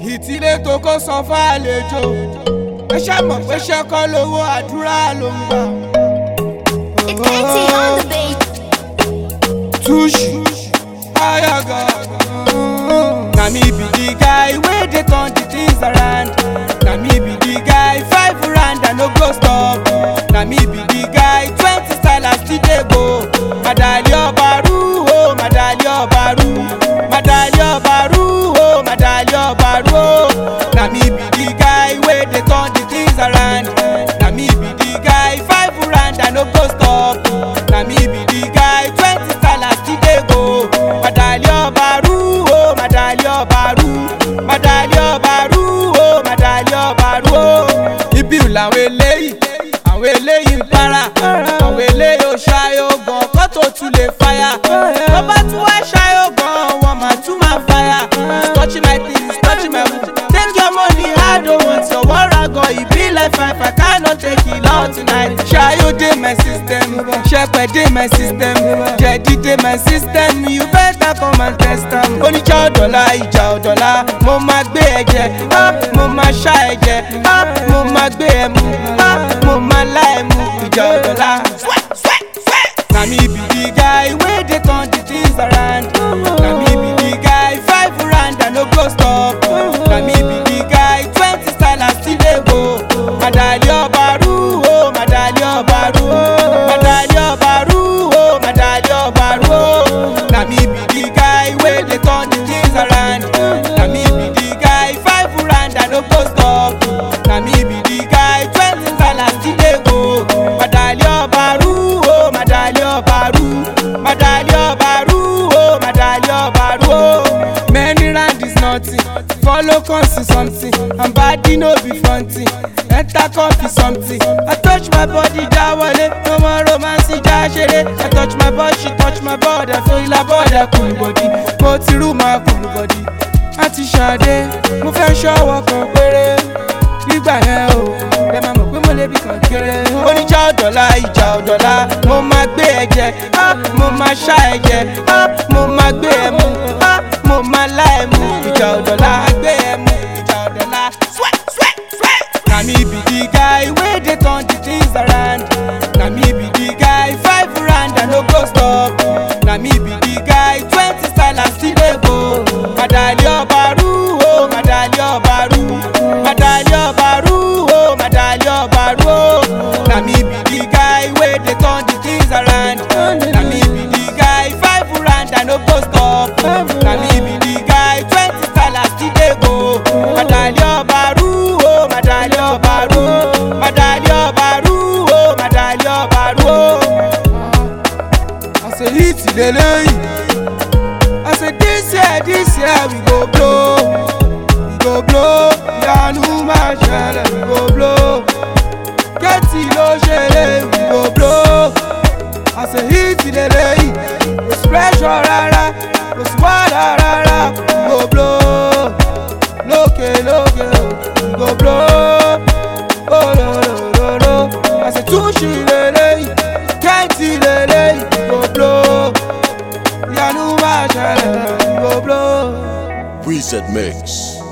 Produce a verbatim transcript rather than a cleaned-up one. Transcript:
ìtìlẹ̀ tó kó san fàlejò ẹ ṣe mọ̀ pé ṣe kọ́ lówó àdúrà ló ń gbà. It's Etsy on the beat. Tushi ayaga na me be the guy wey dey turn the things around. Na me be the guy five rand and no go stop. Na me be the guy twenty style and still dey go. Madali Obaru oh Madali Obaru Madali Obaru oh Madali Obaru oh. Na me be the guy wey dey turn the things around. Na me be the guy five rand and no go stop. Na me be the guy twenty style and still dey go. Madali Obaru oh Madali Obaru Madali Obaru oh Madali Obaru oh. Ibi làwọn eléyìí àwọn eléyìí ń para àwọn eléyìí ò ṣayọ gan kó tó tún lè fàyà. Tó bá tún wá ṣayọ gan wọn máa tún máa fàyà. It's touching my thing, it's touching my mood. Take your money, I don't want your wara gan. E be like five, I cannot take it all tonight. Ṣayọ dey my system, ṣẹpẹ dey my system, jẹ̀dí dey my system. You better come and test am. Oníjà ọ̀dọ́là ìjà ọ̀dọ́là mo máa gbé ẹ̀jẹ̀, mo máa ṣá ẹ̀jẹ̀, mo máa gbé ẹ̀ mú, mo máa lá ẹ̀ mú ìjà ọ̀dọ́là. Na me be the guy wey dey turn the things around. Na me be the guy five rand and no go stop. Na me be the guy twenty style and still dey go. Madali Obaru oh Madali Obaru Madali Obaru oh Madali Obaru oh. Na me be the guy wey dey turn the things around. Na me be the guy five rand and no go stop. Na me be the guy twenty style and still dey go. Madali Obaru oh Madali Obaru Madali Obaru oh Madali Obaru oh. Many rand is nothing, follow consi something, and body no be fronting. Enter coffee something. I touch my body, ja wale, no more romance, ja shere. I touch my body, she touch my body, I feel like body, cool body. Mo ti rú my cool body. Àti Ṣadé, mo fẹ́ ṣọwọ́ kan péré. Nígbà yẹn o, ẹ máa mọ̀ pé mo lè bí kan kéré. Oníjà ọ̀dọ́là ìjà ọ̀dọ́là mo máa gbé ẹ̀jẹ̀, mo máa ṣá ẹ̀jẹ̀, mo máa gbé ẹ̀ mú, mo máa lá ẹ̀ mú ìjà ọ̀dọ́là gbé ẹ̀ mú ìjà ọ̀dọ́là. Na me be the guy wey dey turn the things around. Na me be the guy five rand and no go stop. Na me be the guy twenty style and still dey go. Madali Obaru oh Madali Obaru Madali Obaru oh Madali Obaru oh. Na me be the guy wey dey turn the things around. Na me be the guy five rand and no go stop. Na me be the guy twenty style and still dey go. Madali Obaru oh Madali Obaru Madali Obaru oh Madali Obaru oh. I say hit leleyi, I say this year this year we go blow, we go blow. Ìyanu máa ṣẹlẹ̀ we go blow. Kẹ́tì ló ṣẹlẹ̀ we go blow. I say hit leleyi, kò sí pressure rárá, kò sí wàhálà rárá. We go blow, lókè lókè we go blow. Oh lo lo lo lo, I say Tushi leleyi, Kẹ́tì leleyi we go blow. Ìyanu máa ṣẹlẹ̀ we go blow. Preset Mix.